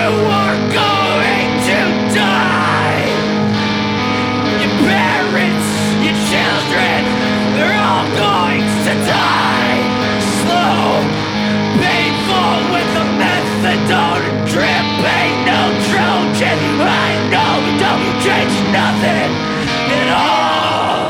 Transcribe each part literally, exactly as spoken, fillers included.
are going to die. Your parents, your children, they're all going to die. Slow, painful with the methadone drip. Ain't no Trojan, I know, don't change nothing at all.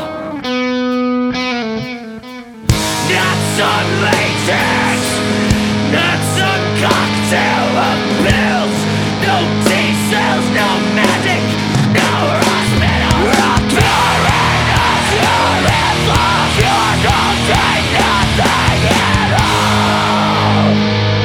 Nuts on latex, nuts on cocktail of pills. No T-cells, no magic, no hospital. I'm curing us, you live long, you're gonna take nothing at all.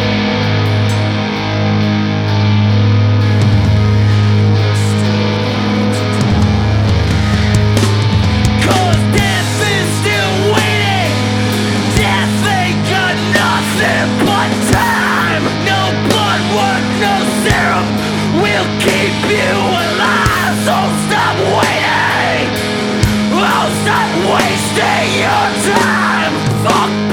Cause death is still waiting. Death ain't got nothing but time. No blood work, no serum will keep you alive. So stop waiting. Oh, stop wasting your time. Fuck